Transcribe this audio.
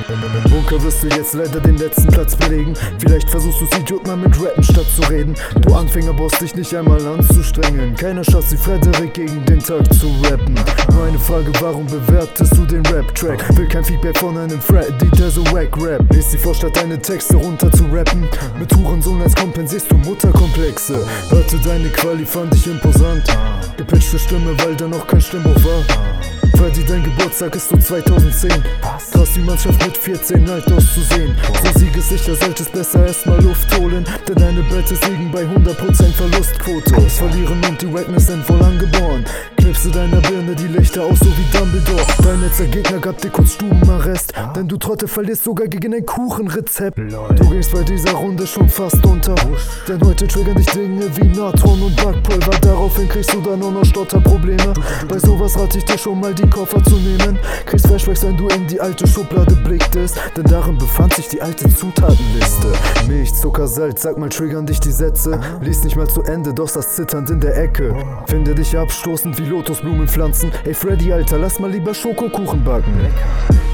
Im Bunker wirst du jetzt leider den letzten Platz belegen. Vielleicht versuchst du's Idiot mal mit Rappen statt zu reden. Du Anfänger brauchst dich nicht einmal anzustrengen. Keiner schafft wie Frederik gegen den Tag zu rappen. Nur eine Frage, warum bewertest du den Rap-Track? Will kein Feedback von einem Freddy, der so wack rap. Lies die vor, statt deine Texte runter zu rappen. Mit Hurensohn als kompensierst du Mutterkomplexe. Hörte deine Quali, fand ich imposant. Gepitchte Stimme, weil da noch kein Stimmbruch war. Freddy, dein Geburtstag ist so 2010. Krass, die Mannschaft mit 14 alt auszusehen. So siegessicher solltest besser erstmal Luft holen, denn deine Battles liegen bei 100% Verlustquote. Das Verlieren und die Wackness sind voll angeboren. Knipse deiner Birne die Lichter aus, so wie Dumbledore. Dein letzter Gegner gab dir kurz Stubenarrest, denn du Trottel verlierst sogar gegen ein Kuchenrezept. Du gehst bei dieser Runde schon fast unter, denn heute triggern dich Dinge wie Natron und Backpulver. Daraufhin kriegst du dann nur noch Stotterprobleme. Bei sowas rate ich dir schon mal die Koffer zu nehmen. Kriegst Flashbacks, wenn du in die alte Schublade blicktest, denn darin befand sich die alte Zutatenliste. Milch, Zucker, Salz, sag mal, triggern dich die Sätze. Lies nicht mal zu Ende, doch das zitternd in der Ecke. Finde dich abstoßend wie Lotusblumenpflanzen. Ey Freddy, Alter, lass mal lieber Schokokuchen backen.